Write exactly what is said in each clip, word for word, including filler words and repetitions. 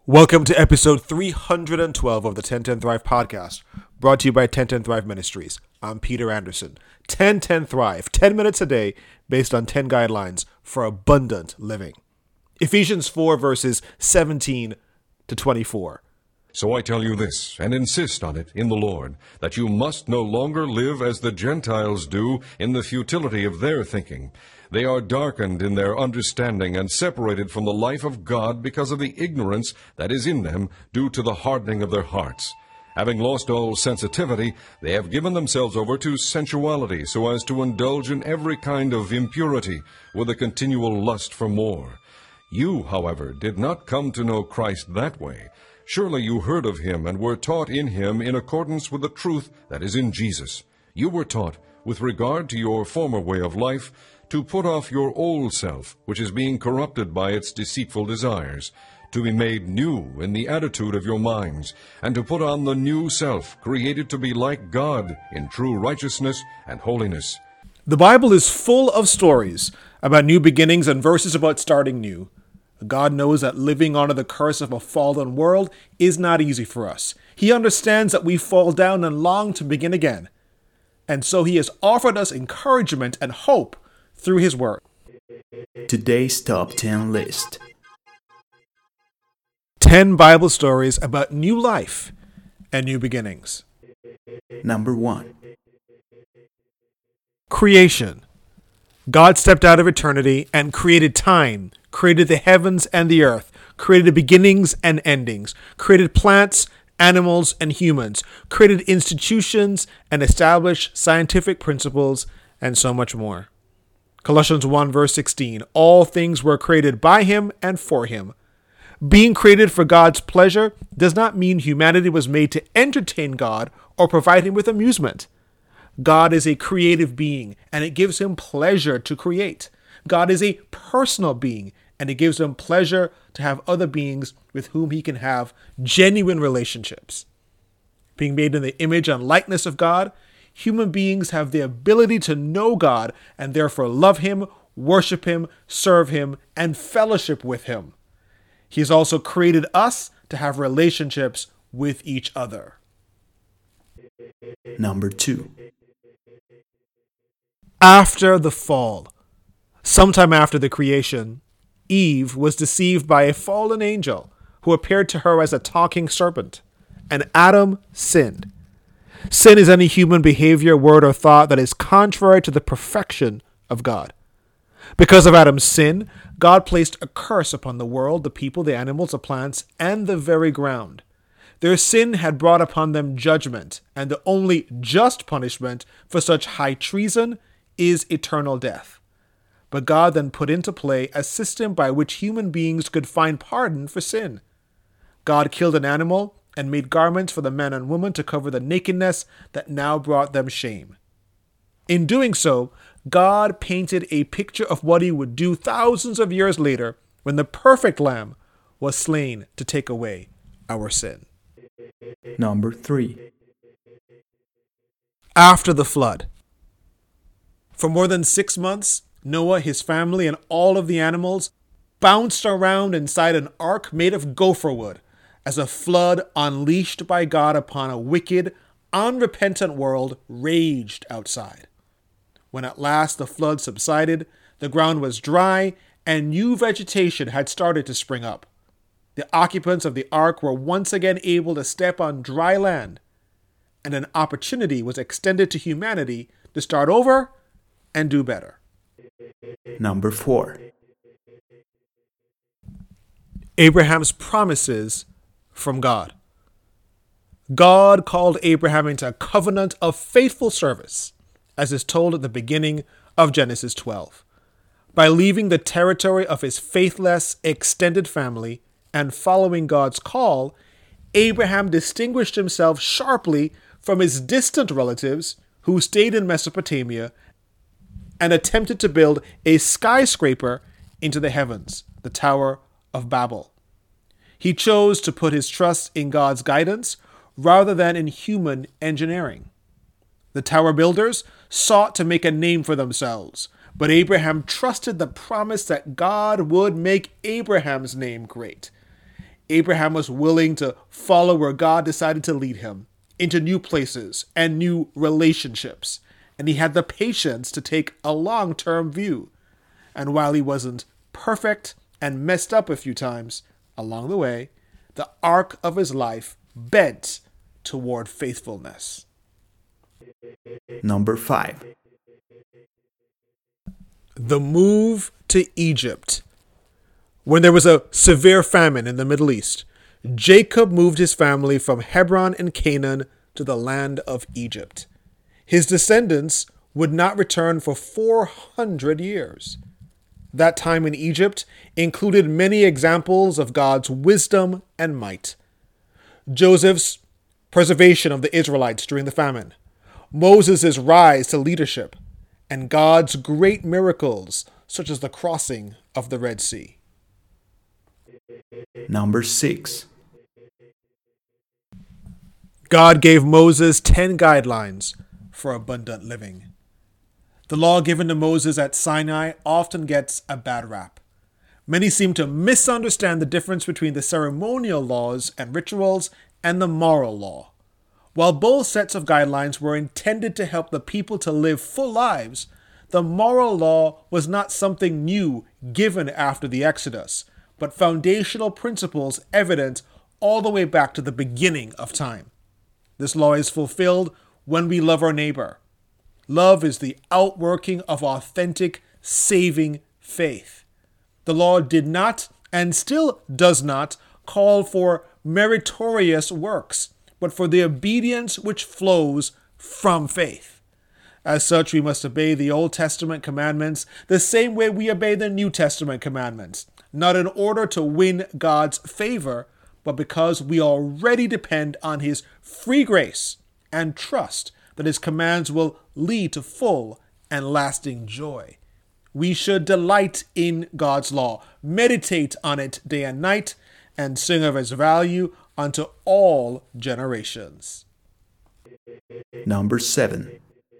Welcome to episode three hundred twelve of the ten ten Thrive podcast, brought to you by ten ten Thrive Ministries. I'm Peter Anderson. ten ten Thrive, ten minutes a day based on ten guidelines for abundant living. Ephesians four verses seventeen to twenty-four. So I tell you this, and insist on it in the Lord, that you must no longer live as the Gentiles do in the futility of their thinking. They are darkened in their understanding and separated from the life of God because of the ignorance that is in them due to the hardening of their hearts. Having lost all sensitivity, they have given themselves over to sensuality so as to indulge in every kind of impurity with a continual lust for more. You, however, did not come to know Christ that way. Surely you heard of him and were taught in him in accordance with the truth that is in Jesus. You were taught, with regard to your former way of life, to put off your old self, which is being corrupted by its deceitful desires, to be made new in the attitude of your minds, and to put on the new self, created to be like God in true righteousness and holiness. The Bible is full of stories about new beginnings and verses about starting new. God knows that living under the curse of a fallen world is not easy for us. He understands that we fall down and long to begin again. And so he has offered us encouragement and hope through his word. Today's Top ten List. ten Bible stories about new life and new beginnings. Number one. Creation. God stepped out of eternity and created time, created the heavens and the earth, created beginnings and endings, created plants, animals, and humans, created institutions and established scientific principles, and so much more. Colossians one verse sixteen, all things were created by him and for him. Being created for God's pleasure does not mean humanity was made to entertain God or provide him with amusement. God is a creative being, and it gives him pleasure to create. God is a personal being, and it gives him pleasure to have other beings with whom he can have genuine relationships. Being made in the image and likeness of God, human beings have the ability to know God and therefore love him, worship him, serve him, and fellowship with him. He has also created us to have relationships with each other. Number two. After the fall, sometime after the creation, Eve was deceived by a fallen angel who appeared to her as a talking serpent, and Adam sinned. Sin is any human behavior, word, or thought that is contrary to the perfection of God. Because of Adam's sin, God placed a curse upon the world, the people, the animals, the plants, and the very ground. Their sin had brought upon them judgment, and the only just punishment for such high treason is eternal death. But God then put into play a system by which human beings could find pardon for sin. God killed an animal and made garments for the man and woman to cover the nakedness that now brought them shame. In doing so, God painted a picture of what he would do thousands of years later when the perfect lamb was slain to take away our sin. Number three. After the flood. For more than six months, Noah, his family, and all of the animals bounced around inside an ark made of gopher wood as a flood unleashed by God upon a wicked, unrepentant world raged outside. When at last the flood subsided, the ground was dry and new vegetation had started to spring up. The occupants of the ark were once again able to step on dry land, and an opportunity was extended to humanity to start over and do better. Number four. Abraham's promises from God. God called Abraham into a covenant of faithful service, as is told at the beginning of Genesis twelve. By leaving the territory of his faithless extended family and following God's call, Abraham distinguished himself sharply from his distant relatives who stayed in Mesopotamia and attempted to build a skyscraper into the heavens, the Tower of Babel. He chose to put his trust in God's guidance rather than in human engineering. The tower builders sought to make a name for themselves, but Abraham trusted the promise that God would make Abraham's name great. Abraham was willing to follow where God decided to lead him, into new places and new relationships. And he had the patience to take a long-term view. And while he wasn't perfect and messed up a few times along the way, the arc of his life bent toward faithfulness. Number five. The move to Egypt. When there was a severe famine in the Middle East, Jacob moved his family from Hebron in Canaan to the land of Egypt. His descendants would not return for four hundred years. That time in Egypt included many examples of God's wisdom and might. Joseph's preservation of the Israelites during the famine, Moses' rise to leadership, and God's great miracles such as the crossing of the Red Sea. Number six. God gave Moses ten guidelines for abundant living. The law given to Moses at Sinai often gets a bad rap. Many seem to misunderstand the difference between the ceremonial laws and rituals and the moral law. While both sets of guidelines were intended to help the people to live full lives, the moral law was not something new given after the Exodus, but foundational principles evident all the way back to the beginning of time. This law is fulfilled when we love our neighbor. Love is the outworking of authentic, saving faith. The law did not, and still does not, call for meritorious works, but for the obedience which flows from faith. As such, we must obey the Old Testament commandments the same way we obey the New Testament commandments, not in order to win God's favor, but because we already depend on His free grace and trust that His commands will lead to full and lasting joy. We should delight in God's law, meditate on it day and night, and sing of His value unto all generations. Number seven.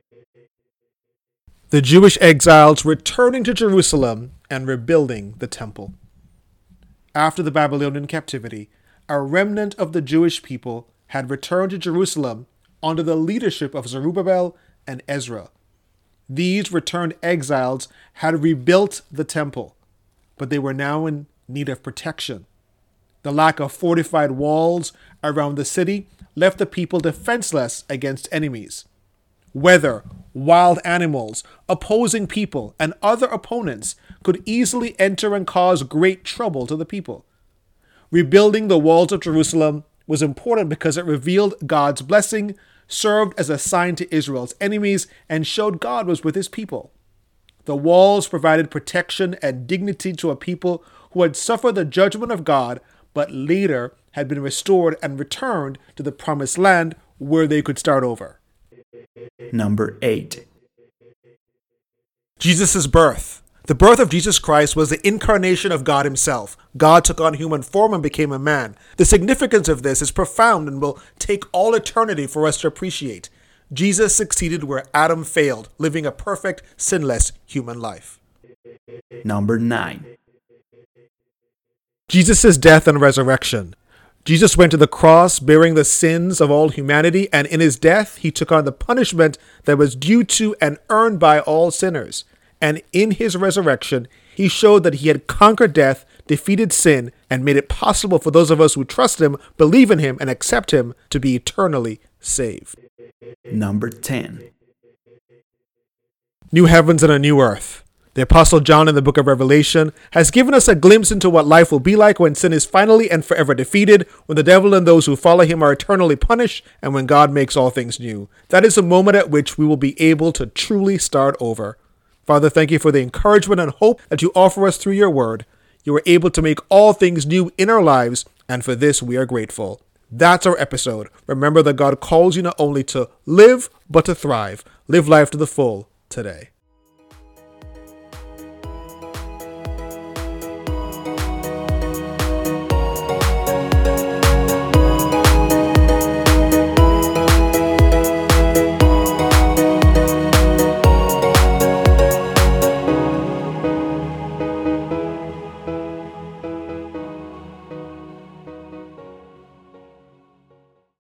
The Jewish exiles returning to Jerusalem and rebuilding the temple. After the Babylonian captivity, a remnant of the Jewish people had returned to Jerusalem under the leadership of Zerubbabel and Ezra. These returned exiles had rebuilt the temple, but they were now in need of protection. The lack of fortified walls around the city left the people defenseless against enemies. Weather, wild animals, opposing people, and other opponents could easily enter and cause great trouble to the people. Rebuilding the walls of Jerusalem was important because it revealed God's blessing, served as a sign to Israel's enemies, and showed God was with His people. The walls provided protection and dignity to a people who had suffered the judgment of God, but later had been restored and returned to the promised land where they could start over. Number eight. Jesus' birth. The birth of Jesus Christ was the incarnation of God Himself. God took on human form and became a man. The significance of this is profound and will take all eternity for us to appreciate. Jesus succeeded where Adam failed, living a perfect, sinless human life. Number nine. Jesus' death and resurrection. Jesus went to the cross bearing the sins of all humanity, and in His death, He took on the punishment that was due to and earned by all sinners. And in His resurrection, He showed that He had conquered death, defeated sin, and made it possible for those of us who trust Him, believe in Him, and accept Him to be eternally saved. Number ten. New heavens and a new earth. The Apostle John in the book of Revelation has given us a glimpse into what life will be like when sin is finally and forever defeated, when the devil and those who follow him are eternally punished, and when God makes all things new. That is a moment at which we will be able to truly start over. Father, thank You for the encouragement and hope that You offer us through Your word. You are able to make all things new in our lives, and for this we are grateful. That's our episode. Remember that God calls you not only to live, but to thrive. Live life to the full today.